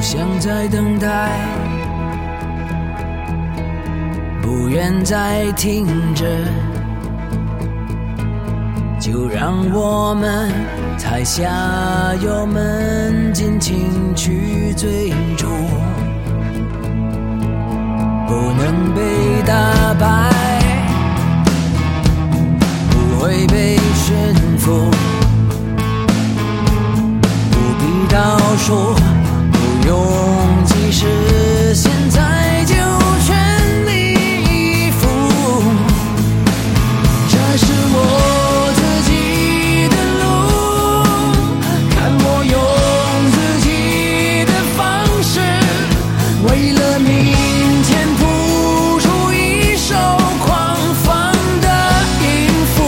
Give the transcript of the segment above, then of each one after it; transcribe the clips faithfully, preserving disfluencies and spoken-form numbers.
像在等待，不愿再停着，就让我们踩下油门，尽情去追逐，不能被打败，不会被驯服，不必倒数，不用及时，现在就全力以赴，这是我自己的路，看我用自己的方式，为了明天谱出一首狂放的音符，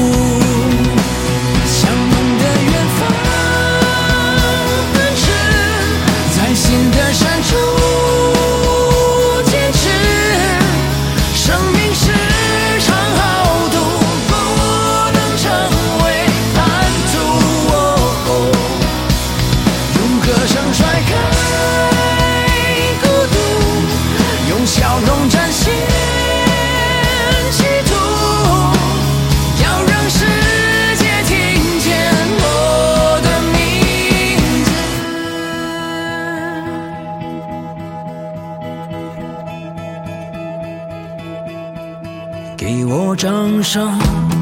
向梦的远方奔驰，在新的山处坚持，生命是场豪赌，不能成为叛徒，哦，用歌声甩开孤独，用笑容展现企图，要让世界听见我的名字，给我掌声。